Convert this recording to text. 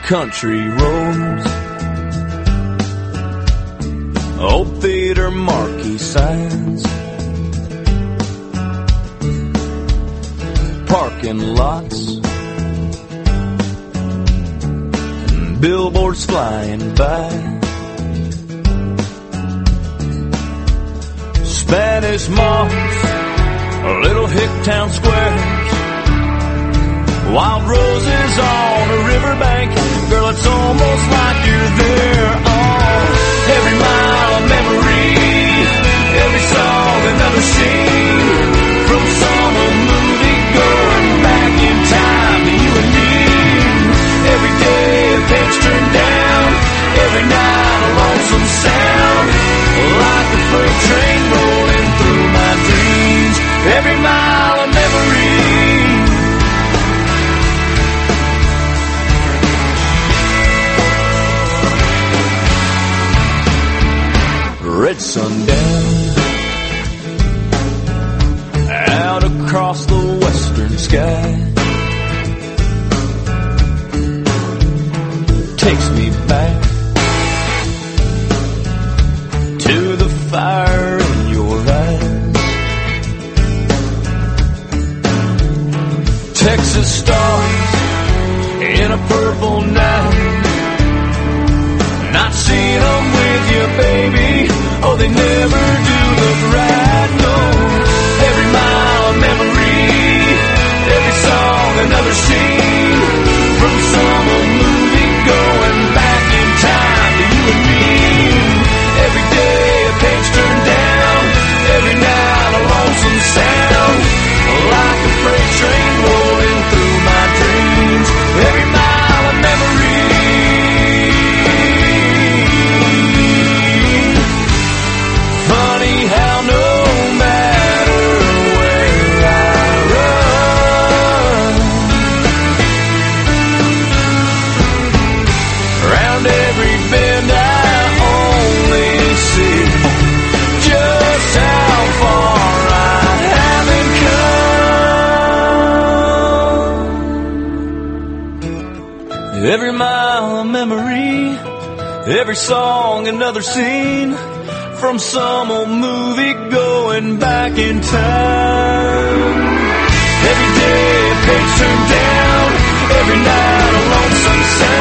country roads, old theater marquee signs, parking lots, and billboards flying by, Spanish moss, little hick town squares, wild roses on a riverbank. Girl, it's almost like you're there. Oh, every mile a memory, every song another scene, from summer movie going back in time to you and me. Every day a page turned down, every night a lonesome sound, like a freight train rolling through my dreams. Every mile a memory. Red sundown, out across the western sky, takes me back to the fire in your eyes. Texas stars in a purple night, not seen them with you, baby. Oh, they never do look right, no. Every mile a memory, every song another scene, from summer movie going back in time to you and me. Every day a page turned down, every night a lonesome sound, like a freight train rolling through my dreams. Every mile a memory. Funny how no matter where I run, around every bend I only see just how far I haven't come. Every mile a memory, every song another scene, from some old movie going back in time. Every day a page turned down, every night a lonesome sound.